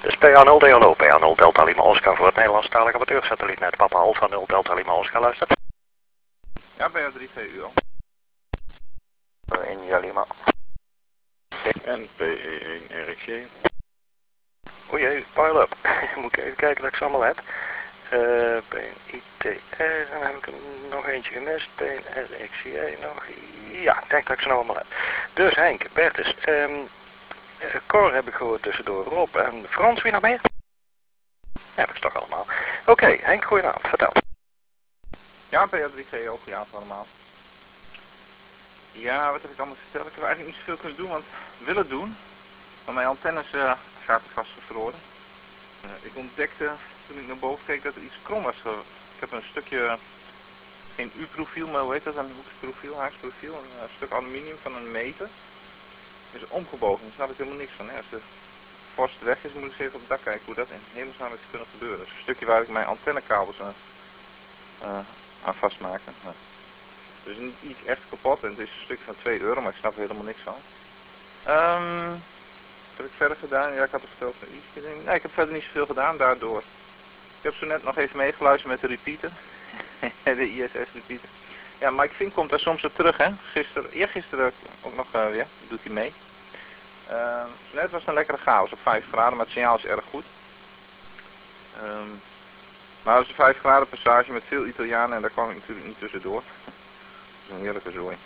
Dus PA0 DLO, PA0 Delta Lima Oscar voor het Nederlandstalige amateursatellietnet. Papa Alpha 0 Delta Lima Oscar, luistert. Ja, PA3 VU. India Lima. En PE1 RXJ. O jee, pile up. Moet ik even kijken dat ik ze allemaal heb. PNITR, en dan heb ik er nog eentje gemist. PNRXJ nog. Ja, ik denk dat ik ze nog allemaal heb. Dus Henk, Bertus, Cor heb ik gehoord tussendoor, Rob en Frans, wie nog meer? Heb ik ze toch allemaal. Oké, Henk, goedenavond, vertel. Ja, PA3G ook, ja, allemaal. Ja, wat heb ik allemaal verteld? Ik heb eigenlijk niet zoveel kunnen doen, want ik wil het doen. Maar mijn antennes zaten vastgevroren. Ik ontdekte toen ik naar boven keek dat er iets krom was. Ik heb een stukje, geen U-profiel, maar hoe heet dat? Een hoeksprofiel, haaksprofiel. Een stuk aluminium van een meter. Is omgebogen, daar snap ik helemaal niks van. Hè. Als de vorst weg is, moet ik eens even op het dak kijken hoe dat in hemelsnaam is kunnen gebeuren. Dat is een stukje waar ik mijn antennekabels aan vastmaken. Er is niet iets echt kapot en het is een stukje van €2, maar ik snap er helemaal niks van. Wat heb ik verder gedaan? Ja, ik had het verteld van iets. Nee, ik heb verder niet zoveel gedaan daardoor. Ik heb zo net nog even meegeluisterd met de repeater. De ISS repeater. Ja, Mike Fink komt daar soms op terug, hè. Eergisteren ook nog weer, doet hij mee. Zo net was het een lekkere chaos op 5 graden, maar het signaal is erg goed. Maar het is een 5 graden passage met veel Italianen en daar kwam ik natuurlijk niet tussendoor. Dat is een heerlijke zooi.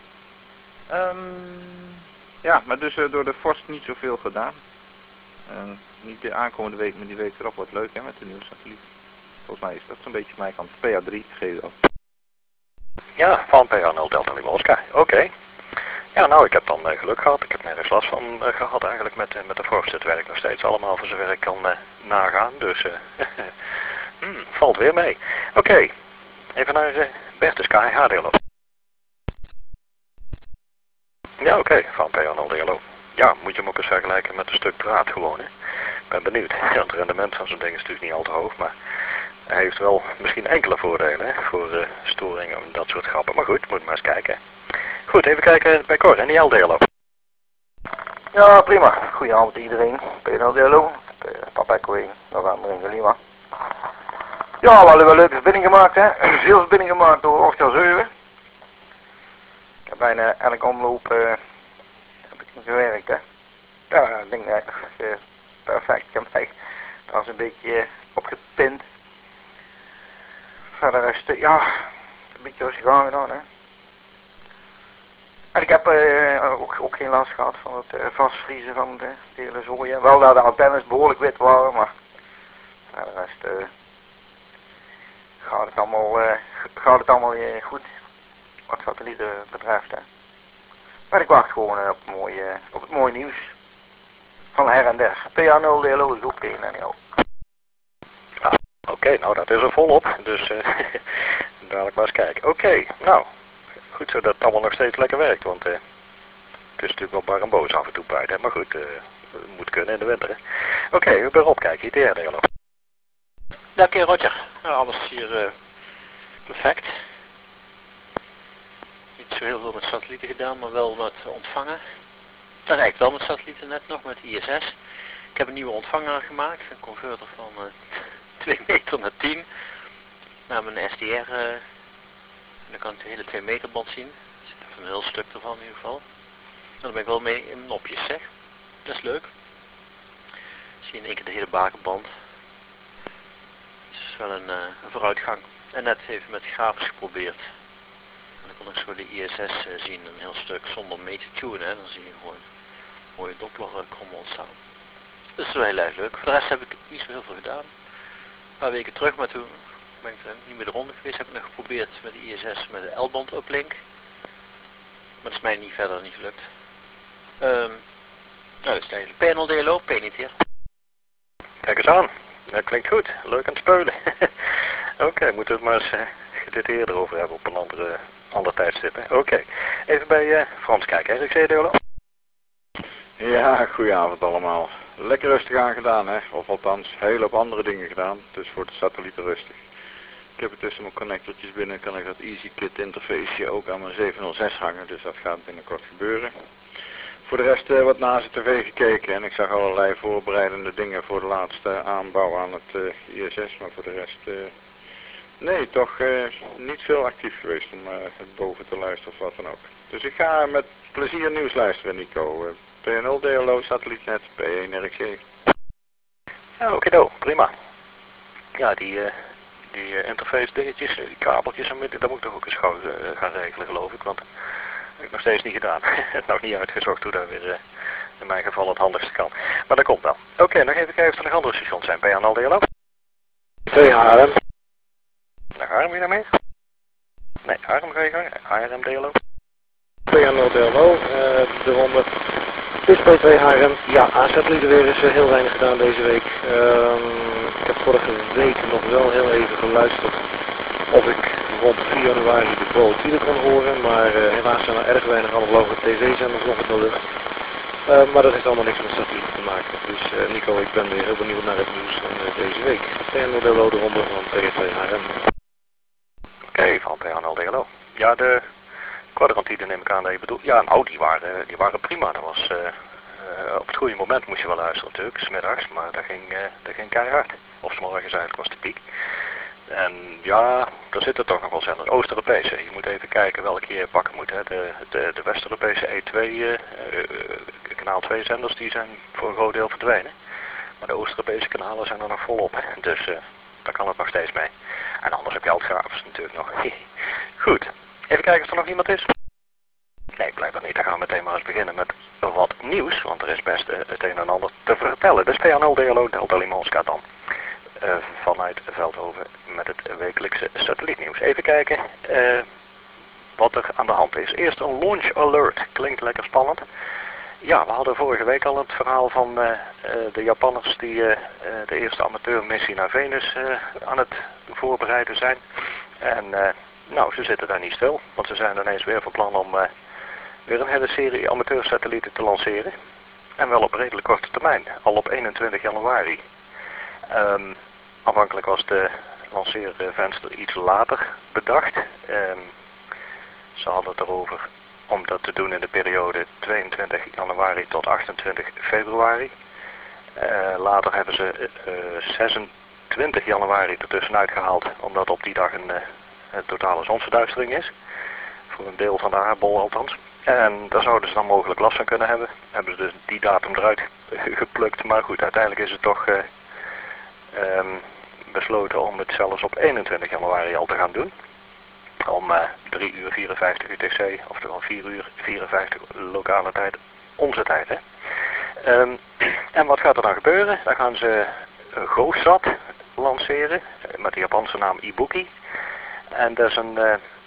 Ja, maar dus door de vorst niet zoveel gedaan. Niet de aankomende week, maar die week erop wordt leuk, hè, met de nieuwe satelliet. Volgens mij is dat zo'n beetje mijn kant. PA3 GO. Ja, van PA0 Delta Lima Oscar, oké. Ja, nou, ik heb dan geluk gehad. Ik heb nergens last van gehad eigenlijk met de vorst. Het werkt nog steeds allemaal voor zover ik kan nagaan, dus valt weer mee. Oké, even naar Bertus KHDLO. Ja, oké, van PA0 DLO. Ja, moet je hem ook eens vergelijken met een stuk draad gewoon, hè. Ik ben benieuwd. Ja, het rendement van zo'n ding is natuurlijk niet al te hoog, maar hij heeft wel misschien enkele voordelen, hè, voor storingen en dat soort grappen. Maar goed, moet maar eens kijken. Goed, even kijken bij Cor en die LDLO. Ja, prima. Goedenavond iedereen. PNL DLO. Papa Echo 1, nog aan Lima. Ja, we hebben wel leuke verbinding gemaakt, hè. Veel verbinding gemaakt door Oscar 7. Ik heb bijna elke omloop heb ik niet gewerkt, hè. Ja, ik denk perfect. Ik heb mij trouwens een beetje opgepind. Verder is het, ja, een beetje rustig aan gedaan, hè. En ik heb ook geen last gehad van het vastvriezen van de hele zooi. Wel dat de antennes behoorlijk wit waren, maar de rest gaat het allemaal goed wat satellieten betreft. Hè. Maar ik wacht gewoon op het mooie nieuws van her en der. PA0 DLO is ook geen NL. Oké, nou dat is er volop, dus dadelijk maar eens kijken. Oké, nou, goed zo dat het allemaal nog steeds lekker werkt, want het is natuurlijk wel bar en boos af en toe buiten, maar goed, het moet kunnen in de winter. Oké, ik ben Rob, kijk, ITR DLO. Ja, oké, Roger. Nou, alles hier perfect. Niet zo heel veel met satellieten gedaan, maar wel met ontvangen. Dat eigenlijk wel met satellieten net nog, met ISS. Ik heb een nieuwe ontvanger gemaakt, een converter van 2 meter naar 10. Naar mijn SDR. En dan kan ik de hele 2 meter band zien. Er zit even een heel stuk ervan in ieder geval. En dan ben ik wel mee in nopjes, zeg. Dat is leuk. Zie je in één keer de hele bakenband. Dat is wel een vooruitgang. En net even met grafis geprobeerd. En dan kon ik zo de ISS zien, een heel stuk zonder mee te tunen. Hè. Dan zie je gewoon een mooie Doppler-krom ontstaan. Dus dat is wel heel erg leuk. Voor de rest heb ik niet zo heel veel gedaan. Een paar weken terug, maar toen ben ik niet meer de ronde geweest. Heb ik nog geprobeerd met de ISS met de L-band uplink. Maar dat is mij verder niet gelukt. Nou, dat is het eigenlijk. PNL DLO, PNITR. Kijk eens aan, dat klinkt goed, leuk aan het speulen. Oké, moeten we het maar eens dit eerder over hebben op een ander tijdstip. Oké, even bij Frans kijken, RXC DLO. Ja, goedenavond allemaal. Lekker rustig aan gedaan, hè. Of althans, heel op andere dingen gedaan. Dus voor de satellieten rustig. Ik heb er tussen mijn connectortjes binnen, kan ik dat EasyKit interfaceje ook aan mijn 706 hangen. Dus dat gaat binnenkort gebeuren. Voor de rest wat naast de tv gekeken en ik zag allerlei voorbereidende dingen voor de laatste aanbouw aan het ISS, maar voor de rest nee, toch niet veel actief geweest om het boven te luisteren of wat dan ook. Dus ik ga met plezier nieuws luisteren, Nico. P0 DLO satellietnet P1 RXG. Ja, oké, prima. Ja, die interface dingetjes, die kabeltjes, dat moet ik toch ook eens gauw gaan regelen, geloof ik, want dat heb ik nog steeds niet gedaan. Het nog niet uitgezocht hoe dat weer in mijn geval het handigste kan. Maar dat komt wel. Oké, nog even kijken of er nog andere stations zijn. PNL DLO? 2 HRM. Nog ARM weer daarmee? Nee, ARM ga je gang. ARM DLO? PNL DLO, de ronde. Dus P2 HRM, ja, A-satellieten weer is heel weinig gedaan deze week. Ik heb vorige week nog wel heel even geluisterd of ik rond 4 januari de Bootwielen kon horen, maar helaas zijn er erg weinig analoge tv-zenders nog in de lucht. Maar dat heeft allemaal niks met satellieten te maken. Dus Nico, ik ben weer heel benieuwd naar het nieuws van deze week. PNL DLO, de ronde van P2 HRM. Oké, van PNL DLO. Ja, de kwadrantiden neem ik aan dat je bedoelt. Ja, nou, die waren prima. Dat was, op het goede moment moest je wel luisteren natuurlijk, 's middags, maar dat ging keihard. Of 's morgens eigenlijk was de piek. En ja, daar zitten toch nog wel zenders. Oost-Europese, je moet even kijken welke je pakken moet. Hè. De West-Europese E2, kanaal 2 zenders, die zijn voor een groot deel verdwenen. Maar de Oost-Europese kanalen zijn er nog volop. Dus daar kan het nog steeds mee. En anders heb je Altgravers natuurlijk nog. Goed, even kijken of er nog iemand is. Nee, blijkbaar niet. Dan gaan we meteen maar eens beginnen met wat nieuws. Want er is best het een en ander te vertellen. Dus PNL DLO Delta Lima Oscar dan. Vanuit Veldhoven met het wekelijkse satellietnieuws. Even kijken wat er aan de hand is. Eerst een launch alert. Klinkt lekker spannend. Ja, we hadden vorige week al het verhaal van de Japanners die de eerste amateurmissie naar Venus aan het voorbereiden zijn. En nou, ze zitten daar niet stil, want ze zijn ineens weer van plan om weer een hele serie amateursatellieten te lanceren. En wel op redelijk korte termijn, al op 21 januari. Aanvankelijk was de lanceervenster iets later bedacht. Ze hadden het erover om dat te doen in de periode 22 januari tot 28 februari. Later hebben ze 26 januari ertussenuit gehaald, omdat op die dag een totale zonsverduistering is. Voor een deel van de aardbol althans. En daar zouden ze dan mogelijk last van kunnen hebben. Hebben ze dus die datum eruit geplukt. Maar goed, uiteindelijk is het toch besloten om het zelfs op 21 januari al te gaan doen. Om 3 uur 54 UTC, oftewel 4 uur 54 lokale tijd, onze tijd. Hè? En wat gaat er dan gebeuren? Dan gaan ze GoSat lanceren met de Japanse naam Ibuki. En dat is een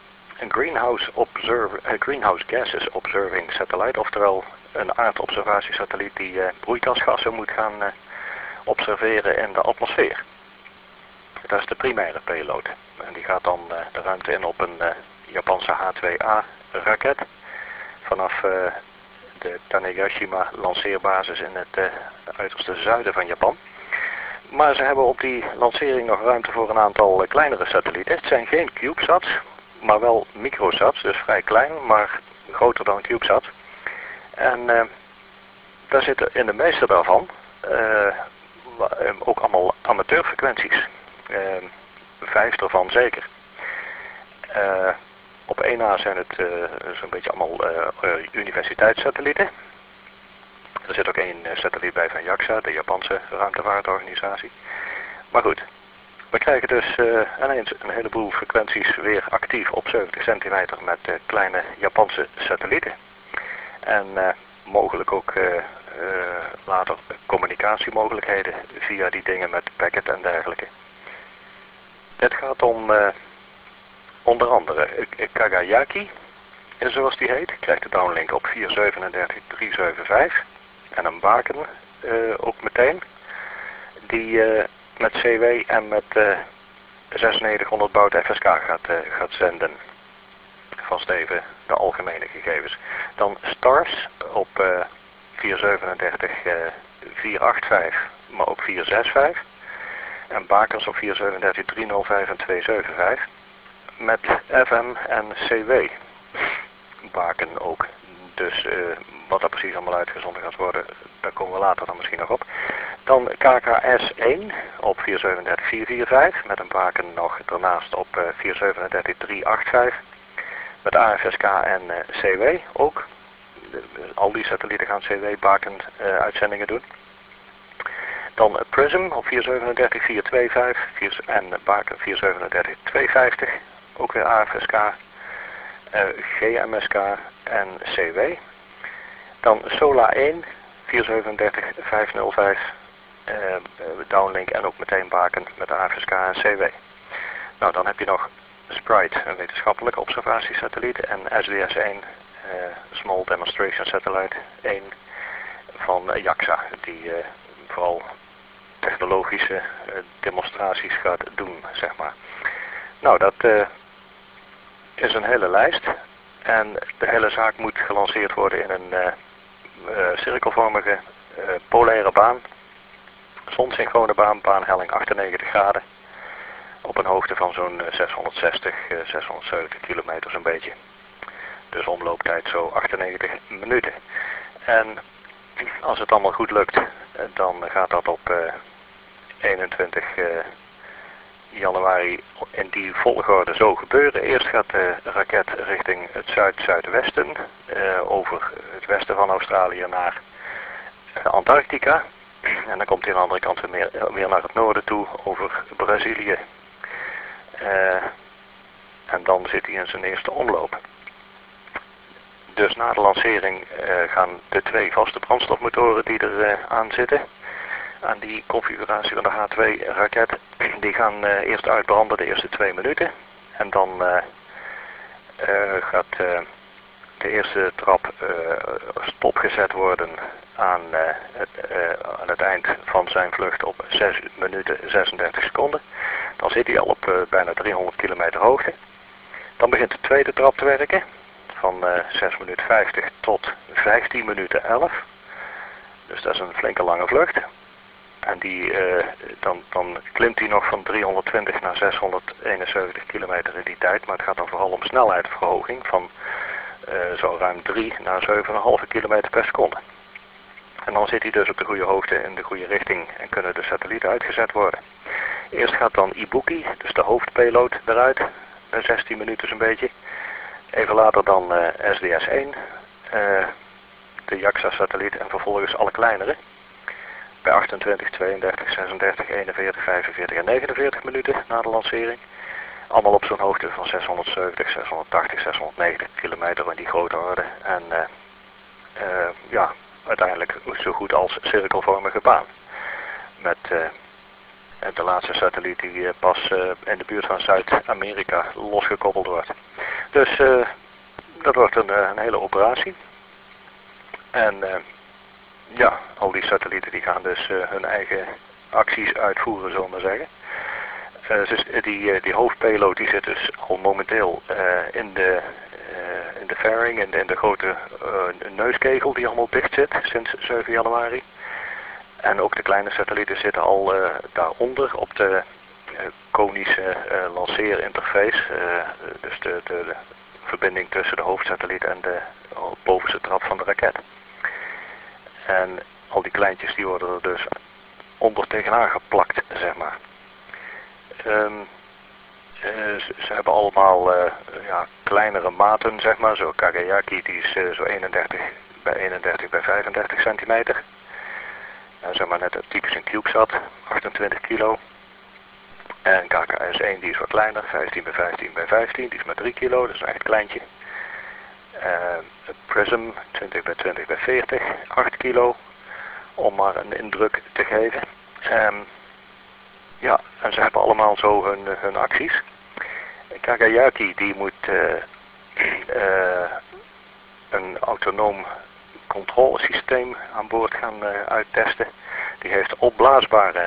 greenhouse gases observing satellite, oftewel een aardobservatiesatelliet die broeikasgassen moet gaan observeren in de atmosfeer. Dat is de primaire payload. En die gaat dan de ruimte in op een Japanse H-2A raket vanaf de Tanegashima lanceerbasis in het uiterste zuiden van Japan. Maar ze hebben op die lancering nog ruimte voor een aantal kleinere satellieten. Het zijn geen CubeSats, maar wel microsats, dus vrij klein, maar groter dan CubeSats. En daar zitten in de meeste daarvan ook allemaal amateurfrequenties. 5 ervan zeker. Op 1 na zijn het zo'n beetje allemaal universiteitssatellieten. Er zit ook 1 satelliet bij van JAXA, de Japanse ruimtevaartorganisatie. Maar goed, we krijgen dus ineens een heleboel frequenties weer actief op 70 centimeter met kleine Japanse satellieten. En mogelijk ook later communicatiemogelijkheden via die dingen met packet en dergelijke. Het gaat om onder andere Kagayaki, zoals die heet, krijgt de downlink op 437.375 en een baken ook meteen, die met CW en met 9600 baud FSK gaat zenden. Vast even de algemene gegevens. Dan Stars op 437.485, maar ook 465. En bakens op 437.305 en 275. Met FM en CW. Baken ook. Dus wat daar precies allemaal uitgezonden gaat worden, daar komen we later dan misschien nog op. Dan KKS1 op 437-445 met een baken nog ernaast op 437-385 met AFSK en CW ook. Al die satellieten gaan CW-baken uitzendingen doen. Dan Prism op 437-425 en baken 437-250, ook weer AFSK, GMSK en CW. Dan Sola 1, 437-505, downlink en ook meteen baken met AFSK en CW. Nou, dan heb je nog Sprite, een wetenschappelijke observatiesatelliet, en SDS-1, Small Demonstration Satellite 1 van JAXA, die vooral technologische demonstraties gaat doen, zeg maar. Nou, dat is een hele lijst. En de hele zaak moet gelanceerd worden in een cirkelvormige polaire baan. Zonsynchrone baan, baanhelling 98 graden. Op een hoogte van zo'n 660, 670 kilometer zo'n beetje. Dus omlooptijd zo 98 minuten. En als het allemaal goed lukt, dan gaat dat op 21 januari in die volgorde zo gebeuren. Eerst gaat de raket richting het zuid-zuidwesten, over het westen van Australië naar Antarctica. En dan komt hij aan de andere kant weer naar het noorden toe, over Brazilië. En dan zit hij in zijn eerste omloop. Dus na de lancering gaan de 2 vaste brandstofmotoren die er aan zitten, aan die configuratie van de H2-raket, die gaan eerst uitbranden de eerste 2 minuten. En dan gaat de eerste trap stopgezet worden aan het eind van zijn vlucht op 6 minuten 36 seconden. Dan zit hij al op bijna 300 kilometer hoogte. Dan begint de tweede trap te werken. Van 6 minuten 50 tot 15 minuten 11. Dus dat is een flinke lange vlucht. En dan klimt hij nog van 320 naar 671 kilometer in die tijd. Maar het gaat dan vooral om snelheidsverhoging van zo ruim 3 naar 7,5 kilometer per seconde. En dan zit hij dus op de goede hoogte in de goede richting en kunnen de satellieten uitgezet worden. Eerst gaat dan Ibuki, dus de hoofdpayload, eruit. 16 minuten zo'n beetje. Even later dan SDS-1, de JAXA-satelliet, en vervolgens alle kleinere. Bij 28, 32, 36, 41, 45 en 49 minuten na de lancering. Allemaal op zo'n hoogte van 670, 680, 690 kilometer in die grote orde. En ja, uiteindelijk zo goed als cirkelvormige baan. Met de laatste satelliet die pas in de buurt van Zuid-Amerika losgekoppeld wordt. Dus dat wordt een hele operatie. En ja, al die satellieten die gaan dus hun eigen acties uitvoeren, zullen we maar zeggen. Dus die hoofdpayload die zit dus al momenteel in de fairing, in de grote neuskegel die allemaal dicht zit sinds 7 januari. En ook de kleine satellieten zitten al daaronder op de konische lanceerinterface. Dus de verbinding tussen de hoofdsatelliet en de bovenste trap van de raket. En al die kleintjes die worden er dus onder tegenaan geplakt, zeg maar. Ze hebben allemaal ja, kleinere maten, zeg maar. Zo Kagayaki die is zo 31 bij 31 bij 35 centimeter. Zeg maar net typisch een CubeSat, 28 kilo. En KKS1 die is wat kleiner, 15 bij 15 bij 15, die is maar 3 kilo, dat is een echt kleintje. Prism, 20 bij 20 bij 40, 8 kilo, om maar een indruk te geven. Ja, en ze hebben allemaal zo hun acties. Kagayaki die moet een autonoom controlesysteem aan boord gaan uittesten. Die heeft opblaasbare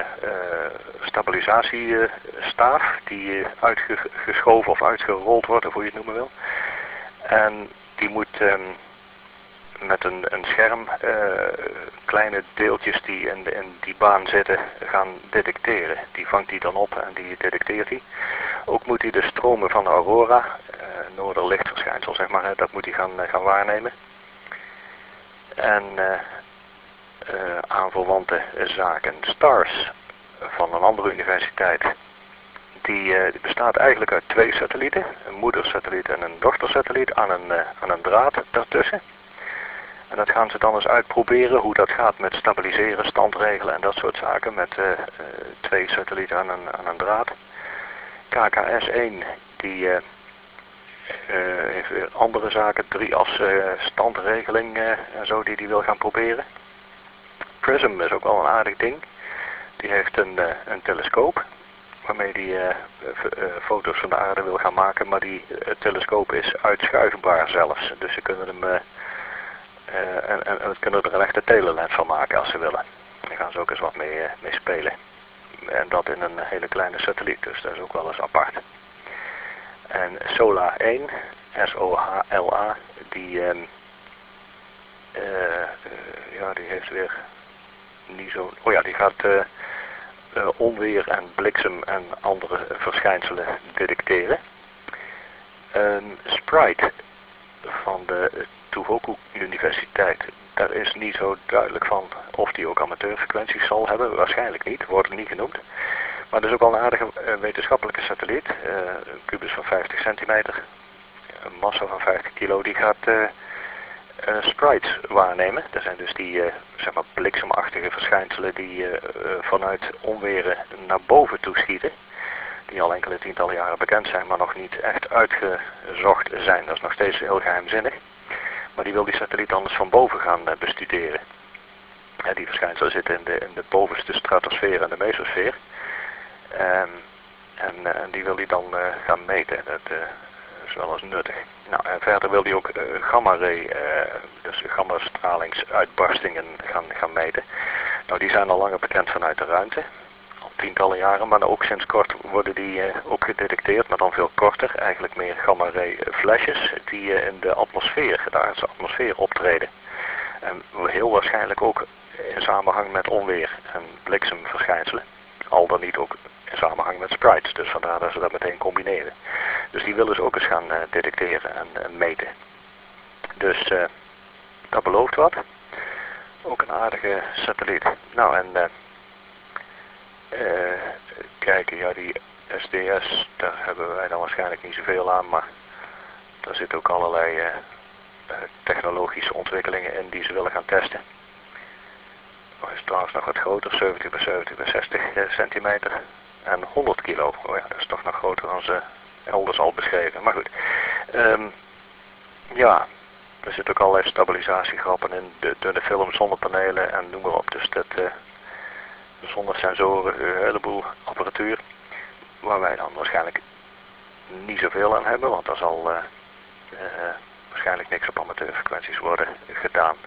stabilisatiestaaf die uitgeschoven of uitgerold wordt, of hoe je het noemen wil. En die moet met een scherm kleine deeltjes die in die baan zitten gaan detecteren. Die vangt hij dan op en die detecteert hij. Ook moet hij de stromen van de aurora, noorderlichtverschijnsel zeg maar, dat moet hij gaan waarnemen. En aanverwante zaken. STARS van een andere universiteit. Die bestaat eigenlijk uit 2 satellieten. Een moedersatelliet en een dochtersatelliet aan een draad daartussen. En dat gaan ze dan eens uitproberen hoe dat gaat met stabiliseren, standregelen en dat soort zaken. Met 2 satellieten aan een draad. KKS-1 die heeft weer andere zaken. 3-as standregeling en zo die wil gaan proberen. PRISM is ook wel een aardig ding. Die heeft een telescoop. Waarmee die foto's van de aarde wil gaan maken. Maar die telescoop is uitschuifbaar zelfs. Dus ze kunnen hem... en we kunnen er een echte telelens van maken als ze willen. Daar gaan ze ook eens wat mee spelen. En dat in een hele kleine satelliet, dus dat is ook wel eens apart. En SOLA 1, SOHLA, die heeft weer niet zo... Oh ja, die gaat onweer en bliksem en andere verschijnselen detecteren. Sprite van de Tohoku Universiteit. Daar is niet zo duidelijk van of die ook amateurfrequenties zal hebben. Waarschijnlijk niet, wordt er niet genoemd. Maar dat is ook wel een aardige wetenschappelijke satelliet. Een kubus van 50 centimeter. Een massa van 50 kilo. Die gaat sprites waarnemen. Dat zijn dus die zeg maar bliksemachtige verschijnselen die vanuit onweren naar boven toeschieten. Die al enkele tientallen jaren bekend zijn, maar nog niet echt uitgezocht zijn. Dat is nog steeds heel geheimzinnig. Maar die wil die satelliet anders van boven gaan bestuderen. Die verschijnselen zitten in de bovenste stratosfeer en de mesosfeer. En die wil hij dan gaan meten. Dat is wel eens nuttig. Nou, en verder wil hij ook gamma-ray, dus gamma-stralingsuitbarstingen gaan meten. Nou, die zijn al langer bekend vanuit de ruimte. Al tientallen jaren, maar ook sinds kort worden die ook gedetecteerd, maar dan veel korter. Eigenlijk meer gamma-ray flesjes die in de atmosfeer, de aardse atmosfeer optreden. En heel waarschijnlijk ook in samenhang met onweer en bliksemverschijnselen. Al dan niet ook in samenhang met sprites, dus vandaar dat ze dat meteen combineren. Dus die willen ze ook eens gaan detecteren en meten. Dus dat belooft wat. Ook een aardige satelliet. Nou en kijken, ja die SDS, daar hebben wij dan waarschijnlijk niet zoveel aan, maar daar zitten ook allerlei technologische ontwikkelingen in die ze willen gaan testen. Dat is trouwens nog wat groter, 70 bij 70 bij 60 centimeter en 100 kilo. Oh ja, dat is toch nog groter dan ze elders al beschreven. Maar goed, ja, er zitten ook allerlei stabilisatiegrappen in, de film, zonnepanelen en noem maar op. Dus dat zonder sensoren, een heleboel apparatuur, waar wij dan waarschijnlijk niet zoveel aan hebben, want daar zal waarschijnlijk niks op amateurfrequenties worden gedaan.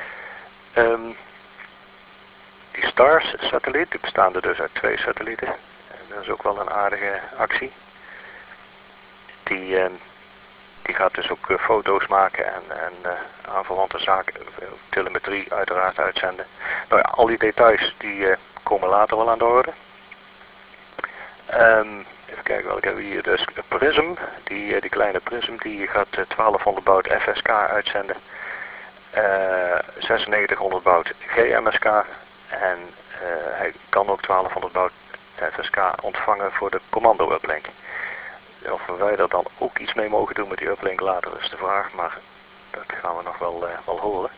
Die STARS-satelliet, die bestaan er dus uit 2 satellieten. En dat is ook wel een aardige actie. Die gaat dus ook foto's maken en aanverwante zaken, telemetrie uiteraard uitzenden. Nou ja, al die details die komen later wel aan de orde. Even kijken welke hebben we hier. Dus PRISM, die kleine PRISM, die gaat 1200 baud FSK uitzenden. 9600 baud GMSK. En hij kan ook 1200 baud FSK ontvangen voor de commando-uplink. Of wij daar dan ook iets mee mogen doen met die uplink later is de vraag, maar dat gaan we nog wel horen.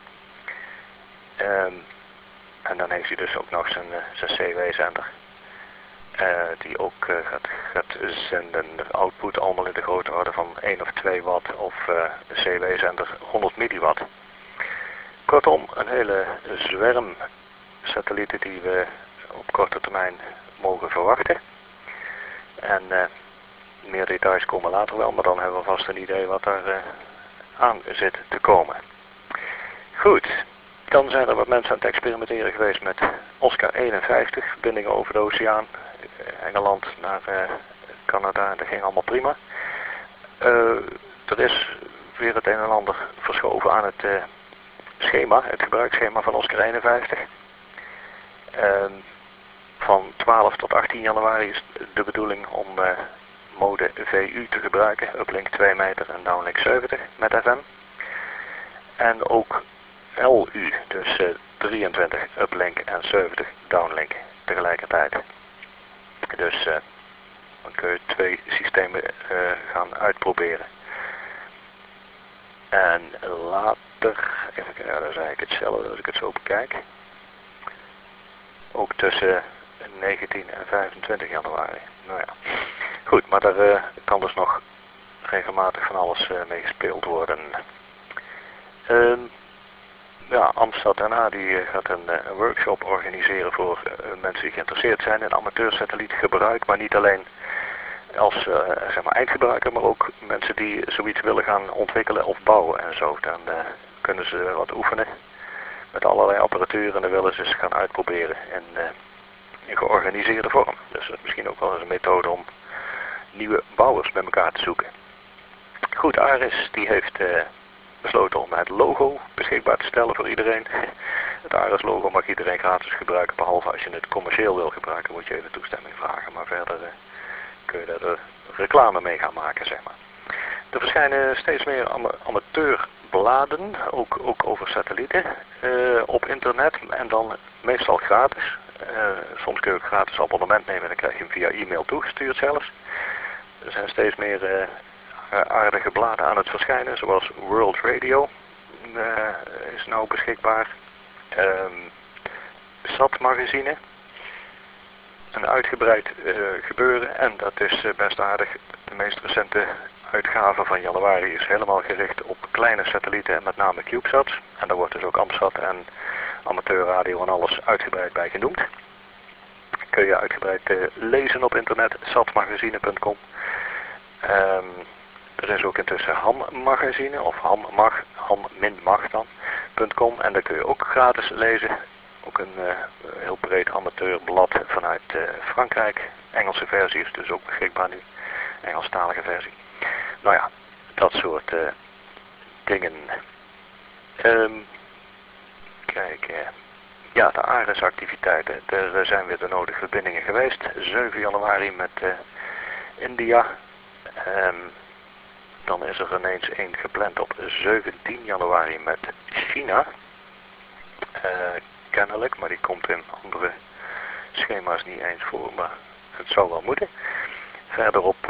En dan heeft hij dus ook nog zijn CW-zender. Die ook gaat zenden output allemaal in de grootte orde van 1 of 2 watt of de CW-zender 100 milliwatt. Kortom, een hele zwerm satellieten die we op korte termijn mogen verwachten. En meer details komen later wel, maar dan hebben we vast een idee wat er aan zit te komen. Goed, dan zijn er wat mensen aan het experimenteren geweest met Oscar 51, verbindingen over de oceaan. Engeland naar Canada, dat ging allemaal prima. Er is weer het een en ander verschoven aan het schema, het gebruiksschema van Oscar 51. Van 12 tot 18 januari is de bedoeling om mode VU te gebruiken, uplink 2 meter en downlink 70 met FM. En ook LU, dus 23 uplink en 70 downlink tegelijkertijd. Dus dan kun je 2 systemen gaan uitproberen. En later, even kijken, dat is eigenlijk hetzelfde als ik het zo bekijk. Ook tussen 19 en 25 januari. Nou ja, goed, maar daar kan dus nog regelmatig van alles mee gespeeld worden. Ja, Amstad NA die gaat een workshop organiseren voor mensen die geïnteresseerd zijn in amateursatellietgebruik, maar niet alleen als zeg maar eindgebruiker, maar ook mensen die zoiets willen gaan ontwikkelen of bouwen en zo. Dan kunnen ze wat oefenen met allerlei apparatuur en dan willen ze eens gaan uitproberen in georganiseerde vorm. Dus dat is misschien ook wel eens een methode om nieuwe bouwers bij elkaar te zoeken. Goed, Aris die heeft besloten om het logo beschikbaar te stellen voor iedereen. Het Aris logo mag iedereen gratis gebruiken, behalve als je het commercieel wil gebruiken, moet je even toestemming vragen. Maar verder kun je daar reclame mee gaan maken, zeg maar. Er verschijnen steeds meer amateurbladen, ook over satellieten, op internet en dan meestal gratis. Soms kun je ook gratis abonnement nemen en dan krijg je hem via e-mail toegestuurd zelfs. Er zijn steeds meer aardige bladen aan het verschijnen, zoals World Radio is nou beschikbaar. SAT magazine, een uitgebreid gebeuren en dat is best aardig. De meest recente uitgave van januari is helemaal gericht op kleine satellieten en met name CubeSats. En daar wordt dus ook Amsat en amateurradio en alles uitgebreid bij genoemd. Kun je uitgebreid lezen op internet, satmagazine.com. Er is ook intussen ham-magazine of ham-mag-dan.com en daar kun je ook gratis lezen. Ook een heel breed amateurblad vanuit Frankrijk. Engelse versie is dus ook beschikbaar nu. Engelstalige versie. Nou ja, dat soort dingen. Kijk, ja, de ARES-activiteiten. Er zijn weer de nodige verbindingen geweest. 7 januari met India. Dan is er ineens één gepland op 17 januari met China. Kennelijk, maar die komt in andere schema's niet eens voor, maar het zou wel moeten. Verder op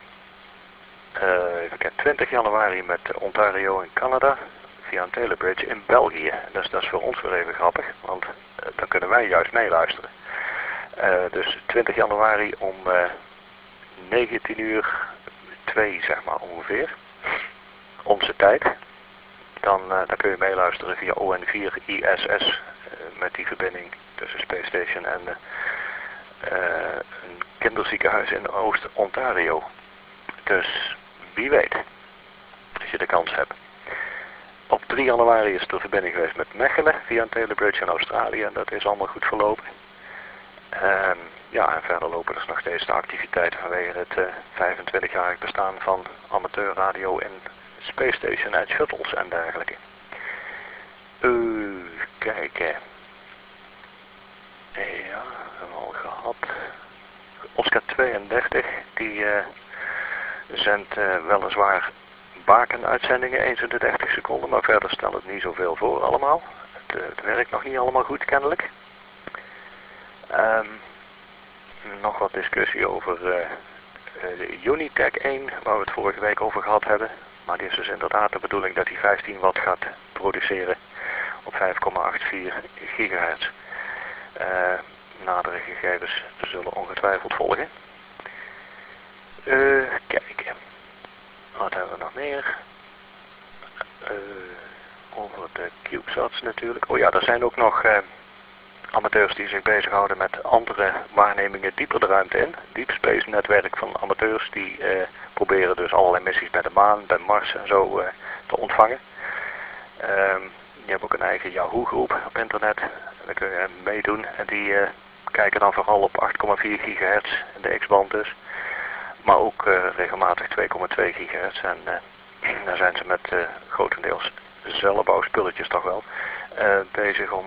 even kijken, 20 januari met Ontario in Canada via een telebridge in België. Dus dat is voor ons weer even grappig, want dan kunnen wij juist meeluisteren. Dus 20 januari om 19:02 zeg maar ongeveer, onze tijd. Dan kun je meeluisteren via ON4 ISS met die verbinding tussen Space Station en een kinderziekenhuis in Oost-Ontario. Dus wie weet, als je de kans hebt. Op 3 januari is er verbinding geweest met Mechelen via een telebridge in Australië en dat is allemaal goed verlopen. Ja, en verder lopen dus nog steeds de activiteiten vanwege het 25-jarig bestaan van amateurradio in Space Station en shuttles en dergelijke. Kijken. Ja, hebben we al gehad. Oscar 32, die zendt weliswaar bakenuitzendingen eens in de 30 seconden, maar verder stelt het niet zoveel voor allemaal. Het werkt nog niet allemaal goed kennelijk. Nog wat discussie over de Unitech 1, waar we het vorige week over gehad hebben. Maar die is dus inderdaad de bedoeling dat hij 15 watt gaat produceren op 5,84 gigahertz. Nadere gegevens zullen ongetwijfeld volgen. Kijken. Wat hebben we nog meer? Over de CubeSats natuurlijk. Oh ja, er zijn ook nog amateurs die zich bezighouden met andere waarnemingen dieper de ruimte in. Deep Space netwerk van amateurs die proberen dus allerlei missies bij de maan, bij Mars en zo te ontvangen. Je hebt ook een eigen Yahoo groep op internet. En daar kun je meedoen. En die kijken dan vooral op 8,4 gigahertz, de X-band dus. Maar ook regelmatig 2,2 gigahertz. En daar zijn ze met grotendeels zelfbouwspulletjes toch wel bezig om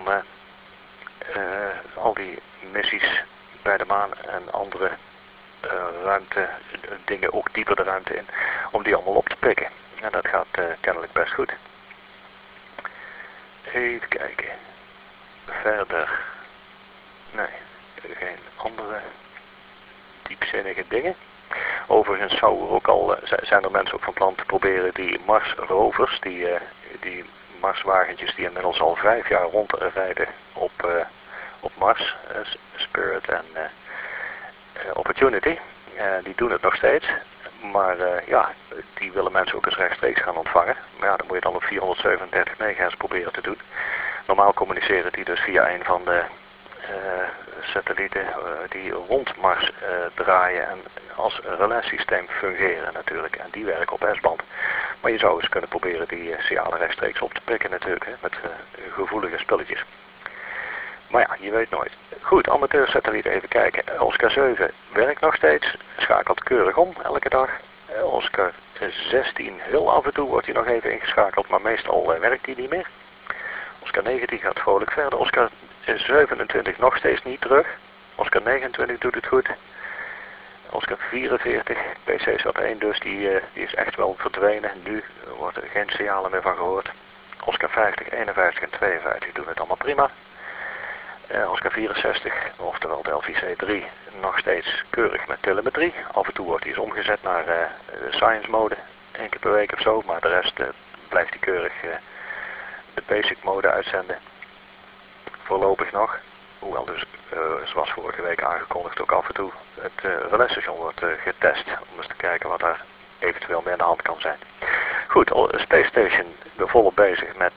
al die missies bij de maan en andere ruimte dingen ook dieper de ruimte in, om die allemaal op te pikken. En dat gaat kennelijk best goed. Even kijken. Verder. Nee, geen andere diepzinnige dingen. Overigens zou er ook al, zijn er mensen ook van plan te proberen die Mars rovers, die Marswagentjes die inmiddels al 5 jaar rondrijden op Mars, Spirit en Opportunity. Die doen het nog steeds. Maar ja, die willen mensen ook eens rechtstreeks gaan ontvangen. Maar ja, dan moet je dan op 437 MHz proberen te doen. Normaal communiceren die dus via een van de satellieten die rond Mars draaien en als relatiesysteem fungeren natuurlijk. En die werken op S-band. Maar je zou eens kunnen proberen die signalen rechtstreeks op te pikken natuurlijk, hè, met gevoelige spulletjes. Maar ja, je weet nooit. Goed, amateursatellieten even kijken. Oscar 7 werkt nog steeds, schakelt keurig om elke dag. Oscar 16 heel af en toe wordt hij nog even ingeschakeld, maar meestal werkt hij niet meer. Oscar 19 gaat vrolijk verder. Oscar 27 nog steeds niet terug. Oscar 29 doet het goed. Oscar 44, PC-SAT 1 dus, die is echt wel verdwenen. Nu wordt er geen signalen meer van gehoord. Oscar 50, 51 en 52 doen het allemaal prima. Oscar 64, oftewel Delphi C3, nog steeds keurig met telemetrie. Af en toe wordt hij eens omgezet naar science mode, 1 keer per week of zo, maar de rest blijft hij keurig de basic mode uitzenden. Voorlopig nog, hoewel dus zoals vorige week aangekondigd ook af en toe het relais-station wordt getest, om eens te kijken wat daar eventueel mee aan de hand kan zijn. Goed, Space Station volop bezig met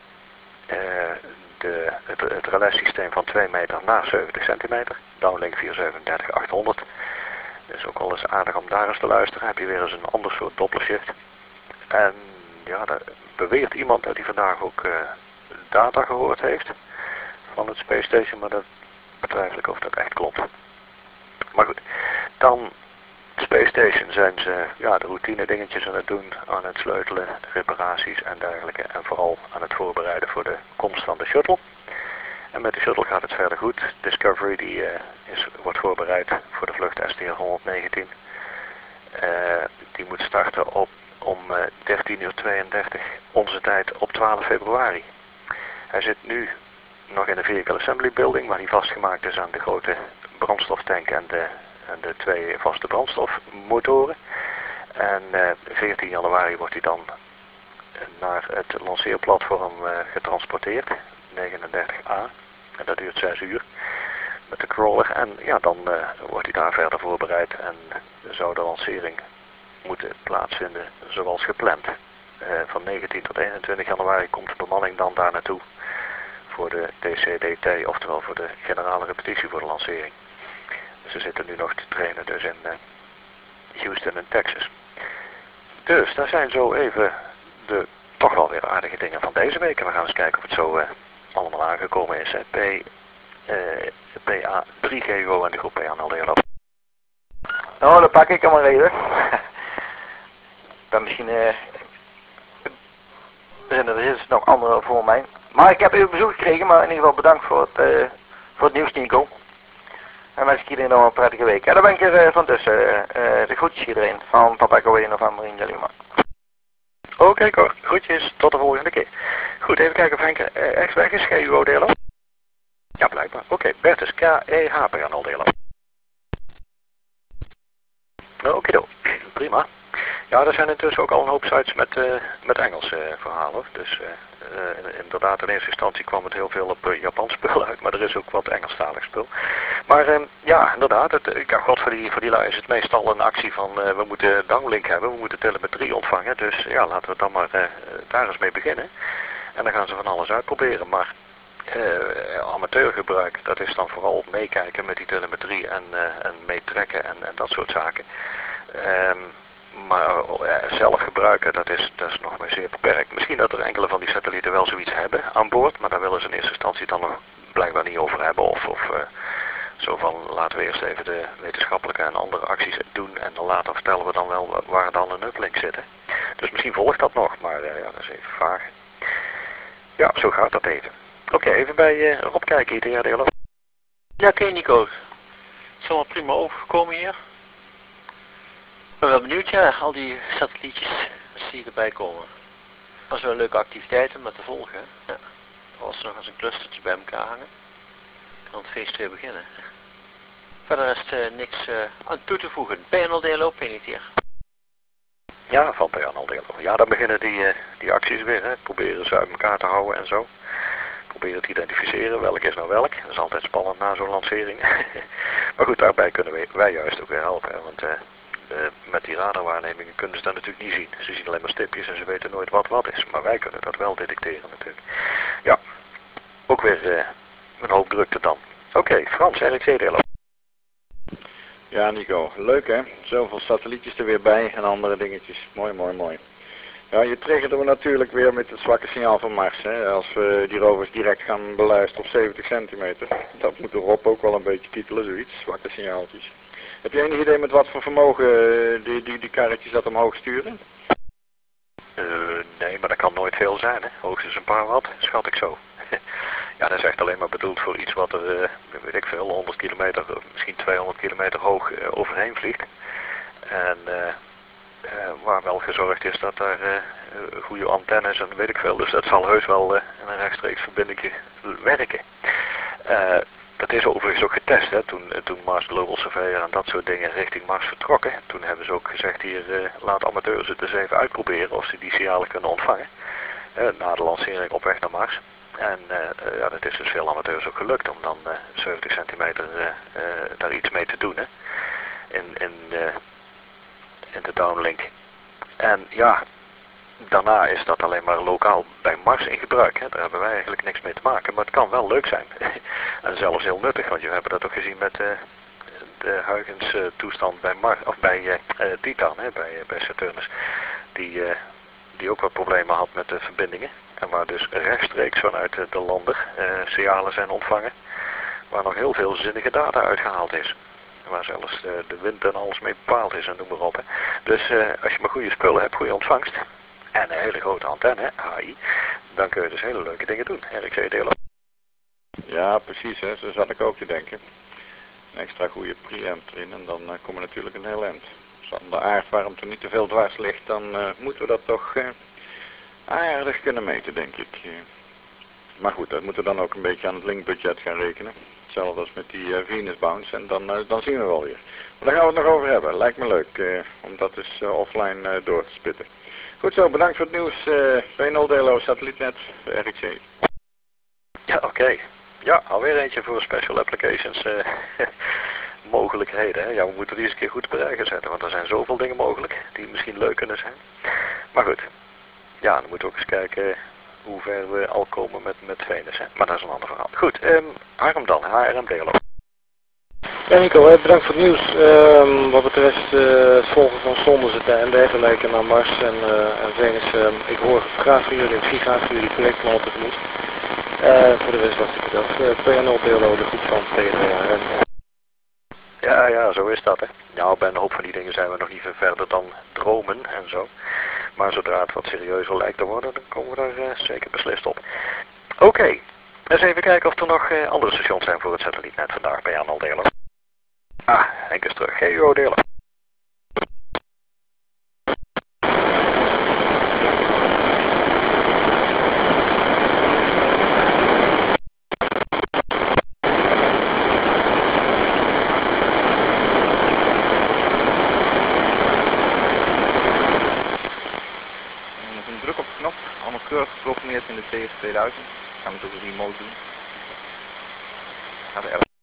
het relais-systeem van 2 meter naar 70 centimeter. Downlink 437-800. Dus ook wel eens aardig om daar eens te luisteren. Heb je weer eens een ander soort dopplershift. En ja, daar beweert iemand dat hij vandaag ook data gehoord heeft van het Space Station, maar dat betwijfel ik of dat echt klopt. Maar goed, dan Space Station zijn ze ja, de routine dingetjes aan het doen, aan het sleutelen, reparaties en dergelijke. En vooral aan het voorbereiden voor de komst van de shuttle. En met de shuttle gaat het verder goed. Discovery die, wordt voorbereid voor de vlucht STR-119. Die moet starten om 13:32 onze tijd op 12 februari. Hij zit nu nog in de Vehicle Assembly Building, waar hij vastgemaakt is aan de grote brandstoftank en de 2 vaste brandstofmotoren. En 14 januari wordt hij dan naar het lanceerplatform getransporteerd, 39A. En dat duurt 6 uur met de crawler. En ja, dan wordt hij daar verder voorbereid en zou de lancering moeten plaatsvinden zoals gepland. Van 19 tot 21 januari komt de bemanning dan daar naartoe voor de DCDT, oftewel voor de generale repetitie voor de lancering. Ze zitten nu nog te trainen dus in Houston en Texas. Dus daar zijn zo even de toch wel weer aardige dingen van deze week. En we gaan eens kijken of het zo allemaal aangekomen is. PA 3GO en de groep PA0DLO. Nou, dan pak ik hem maar even. Dan misschien er is nog andere voor mij. Maar ik heb even bezoek gekregen, maar in ieder geval bedankt voor het nieuws, Nico. En wens ik iedereen nog een prettige week. En dan ben ik er van tussen. De groetjes iedereen van Papa Echo November in Lima. Oké, groetjes, tot de volgende keer. Goed, even kijken of Henk echt weg is. GUO-DLO. Ja, blijkbaar. Oké, Bertus, KEH PA0DLO. Oké, prima. Ja, er zijn intussen ook al een hoop sites met Engelse verhalen. Dus inderdaad, in eerste instantie kwam het heel veel op Japans spul uit, maar er is ook wat Engelstalig spul. Maar ja, inderdaad, God, voor die lui is het meestal een actie van we moeten downlink hebben, we moeten telemetrie ontvangen. Dus ja, laten we dan maar daar eens mee beginnen. En dan gaan ze van alles uitproberen. Maar amateurgebruik, dat is dan vooral meekijken met die telemetrie en meetrekken en dat soort zaken. Maar zelf gebruiken, dat is nog maar zeer beperkt. Misschien dat er enkele van die satellieten wel zoiets hebben aan boord, maar daar willen ze in eerste instantie dan nog blijkbaar niet over hebben. Of zo van, laten we eerst even de wetenschappelijke en andere acties doen en dan later vertellen we dan wel waar dan een uplink zitten. Dus misschien volgt dat nog, maar ja, dat is even vaag. Ja, zo gaat dat even. Oké, even bij Rob kijken, ITR-DLO. Ja, oké, Nico. Het is allemaal prima overgekomen hier. Ik ben wel benieuwd, ja, al die satellietjes, als die erbij komen. Dat is wel een leuke activiteit om dat te volgen, hè? Ja. Als er nog eens een clustertje bij elkaar hangen, kan het feest weer beginnen. Verder is er niks aan toe te voegen. PNL-DLO peniteer. Ja, van PNL DLO. Ja, dan beginnen die acties weer, hè. Proberen ze uit elkaar te houden en zo. Proberen te identificeren welk is nou welk. Dat is altijd spannend na zo'n lancering. Maar goed, daarbij kunnen wij juist ook weer helpen, hè. Want met die radarwaarnemingen kunnen ze dat natuurlijk niet zien. Ze zien alleen maar stipjes en ze weten nooit wat is. Maar wij kunnen dat wel detecteren natuurlijk. Ja, ook weer een hoop drukte dan. Oké, Frans, RxC DLO. Ja, Nico, leuk hè? Zoveel satellietjes er weer bij en andere dingetjes. Mooi, mooi, mooi. Ja, je triggerde we natuurlijk weer met het zwakke signaal van Mars, hè? Als we die rovers direct gaan beluisteren op 70 centimeter. Dat moet de Rob ook wel een beetje titelen, zoiets, zwakke signaaltjes. Heb je enig idee met wat voor vermogen die karretjes dat omhoog sturen? Nee, maar dat kan nooit veel zijn, hè. Hoogstens een paar watt, schat ik zo. Ja, dat is echt alleen maar bedoeld voor iets wat er, weet ik veel, 100 kilometer, misschien 200 kilometer hoog overheen vliegt. En waar wel gezorgd is dat daar goede antennes en weet ik veel, dus dat zal heus wel een rechtstreeks verbinding werken. Dat is overigens ook getest, hè. Toen Mars Global Surveyor en dat soort dingen richting Mars vertrokken. Toen hebben ze ook gezegd, hier laat amateurs het eens even uitproberen of ze die signalen kunnen ontvangen. Na de lancering op weg naar Mars. En ja, dat is dus veel amateurs ook gelukt om dan 70 centimeter daar iets mee te doen, hè. In de downlink. En ja, daarna is dat alleen maar lokaal bij Mars in gebruik, hè. Daar hebben wij eigenlijk niks mee te maken, maar het kan wel leuk zijn. En zelfs heel nuttig, want we hebben dat ook gezien met de Huygens toestand bij Mars, of bij Titan, hè, bij Saturnus. Die ook wat problemen had met de verbindingen. En waar dus rechtstreeks vanuit de lander signalen zijn ontvangen. Waar nog heel veel zinnige data uitgehaald is. Waar zelfs de wind en alles mee bepaald is en noem maar op. Hè. Dus als je maar goede spullen hebt, goede ontvangst. En een hele grote antenne, HI. Dan kun je dus hele leuke dingen doen. RxC DLO. Ja, precies hè. Zo zat ik ook te denken. Een extra goede preamp erin en dan komen we natuurlijk een heel eind. Als aan de aardwarmte niet te veel dwars ligt, dan moeten we dat toch aardig kunnen meten, denk ik. Maar goed, dat moeten we dan ook een beetje aan het linkbudget gaan rekenen. Hetzelfde als met die Venus Bounce en dan zien we wel weer. Maar daar gaan we het nog over hebben. Lijkt me leuk om dat dus offline door te spitten. Goed zo, bedankt voor het nieuws. PNL DLO satellietnet, RxC. Ja, oké. Ja, alweer eentje voor special applications mogelijkheden. Hè? Ja, we moeten die eens een keer goed op rij gaan zetten, want er zijn zoveel dingen mogelijk die misschien leuk kunnen zijn. Maar goed, ja, dan moeten we ook eens kijken hoe ver we al komen met Venus. Hè? Maar dat is een ander verhaal. Goed, Harm dan, HRM DLO. Ja Nico, bedankt voor het nieuws. Wat betreft het volgen van zondes en dergelijke naar Mars en Venus, ik hoor graag van jullie en zie graag van jullie projectplan tegemoet. Voor de rest was ik bedankt. PNL DLO, de groep van PNL. Ja, zo is dat, hè. Nou, bij een hoop van die dingen zijn we nog niet veel verder dan dromen en zo. Maar zodra het wat serieuzer lijkt te worden, dan komen we daar zeker beslist op. Oké, eens even kijken of er nog andere stations zijn voor het satellietnet vandaag bij PNL DLO. Ah, Henk is terug. GUO DLO. Druk op de knop, allemaal keurig geprogrammeerd in de TS 2000. Gaan we het ook een remote doen. Gaat erg.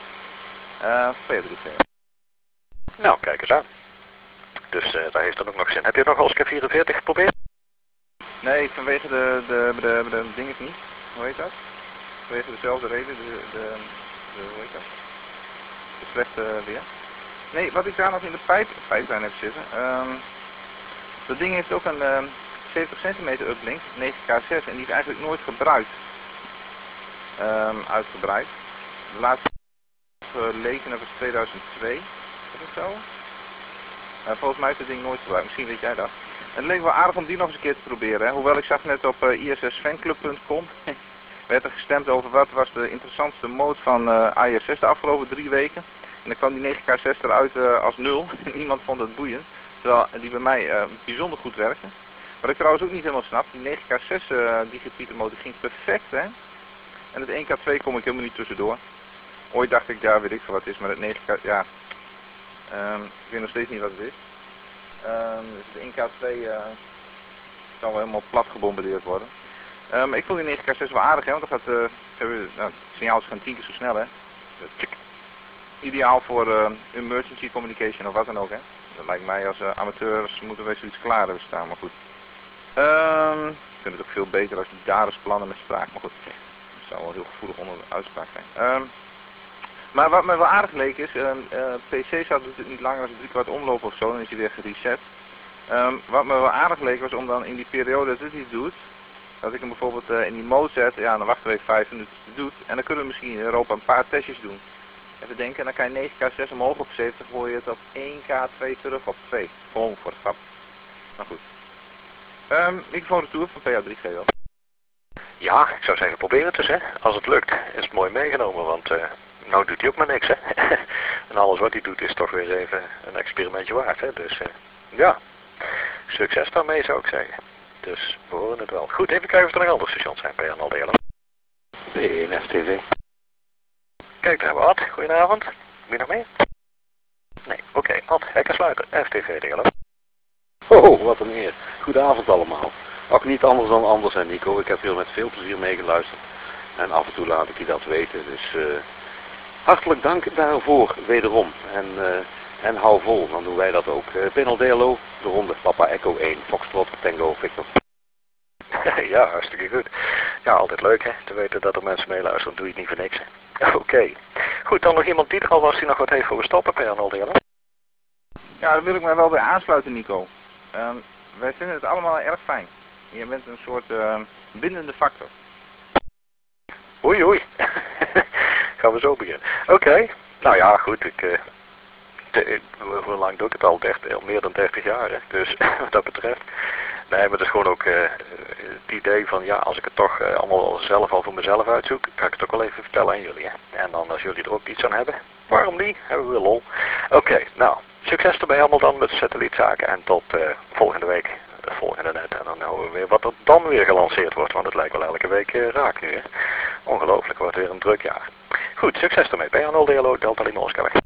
V3C. Nou, kijk eens aan. Dus daar heeft dan ook nog zin. Heb je nog Oscar 44 geprobeerd? Nee, vanwege de dingen niet. Hoe heet dat? Vanwege dezelfde reden, hoe heet dat? De slechte weer. Nee, wat ik daar nog in de pijplijn heb zitten. Dat ding heeft ook een 70 centimeter uplink, 9K6, en die is eigenlijk nooit gebruikt. Uitgebreid. De laatste lezen, dat was 2002. Is dat zo? Volgens mij is het ding nooit gebruikt, misschien weet jij dat. Het leek wel aardig om die nog eens een keer te proberen. Hè? Hoewel ik zag net op ISSfanclub.com werd er gestemd over wat was de interessantste mode van ISS de afgelopen 3 weken. En dan kwam die 9K6 eruit als 0. Niemand vond het boeiend. Terwijl die bij mij bijzonder goed werken. Wat ik trouwens ook niet helemaal snap, die 9K6 digipieter mode ging perfect, hè. En het 1K2 kom ik helemaal niet tussendoor. Ooit dacht ik, ja weet ik veel wat het is, maar het 9K, ja, ik weet nog steeds niet wat het is. Dus het 1K2 zal wel helemaal plat gebombardeerd worden. Ik vond die 9K6 wel aardig, hè, want dan gaat, het signaal is gewoon 10 keer zo snel, hè. Ideaal voor emergency communication of wat dan ook, hè. Dat lijkt mij als amateurs moeten wij zoiets klaar hebben staan, maar goed. Ik vind het ook veel beter als die daders plannen met spraak, maar goed. Dat zou wel heel gevoelig onder de uitspraak zijn. Maar wat me wel aardig leek is, PC zou dus niet langer dan 3/4 omlopen of zo, dan is hij weer gereset. Wat me wel aardig leek was om dan in die periode dat het iets doet, dat ik hem bijvoorbeeld in die mode zet, ja dan wachten we even 5 minuten het doet. En dan kunnen we misschien in Europa een paar testjes doen. Even denken, dan kan je 9K6 omhoog op 70, hoor je het op 1K2 terug op 2. Gewoon voor de grap. Maar goed. Microfoon retour van PA3GO. Ja, ik zou zeggen probeer het eens hè. Als het lukt is het mooi meegenomen, want nou doet hij ook maar niks hè. En alles wat hij doet is toch weer even een experimentje waard hè. Dus ja, succes daarmee zou ik zeggen. Dus we horen het wel. Goed, even kijken of er nog andere stations zijn bij Arnold Delo. FTV. Kijk, daar hebben we Ad. Goedenavond. Wie nog mee? Nee, oké. Ad, hekken sluiten. FTV Delo. Oh, wat een eer. Goedenavond allemaal. Ook niet anders dan anders, hè Nico. Ik heb hier met veel plezier meegeluisterd. En af en toe laat ik je dat weten. Dus hartelijk dank daarvoor wederom. En hou vol, dan doen wij dat ook. Panel Delo, de ronde Papa Echo 1, Foxtrot, Tango, Victor. Ja, hartstikke goed. Ja, altijd leuk hè. Te weten dat er mensen meeluisteren, doe je het niet voor niks hè. Oké. Goed, dan nog iemand die er al was die nog wat heeft voor stoppen bij Arnold Delo. Ja, daar wil ik mij wel bij aansluiten, Nico. Wij vinden het allemaal erg fijn. Je bent een soort bindende factor. Oei oei. Gaan we zo beginnen. Oké. Nou ja, goed. Hoe lang doe ik het al? Al meer dan 30 jaar hè. Dus wat dat betreft. Nee, maar het is gewoon ook het idee van ja, als ik het toch allemaal zelf al voor mezelf uitzoek, ga ik het ook wel even vertellen aan jullie hè. En dan als jullie er ook iets aan hebben, waarom niet? Hebben we lol. Oké, nou, succes erbij allemaal dan met de satellietzaken en tot volgende week, de volgende net. En dan houden we weer wat er dan weer gelanceerd wordt, want het lijkt wel elke week raak nu hè. Ongelooflijk, wordt weer een druk jaar. Goed, succes ermee bij Arnold Delo, Delta Lima Oscar weg.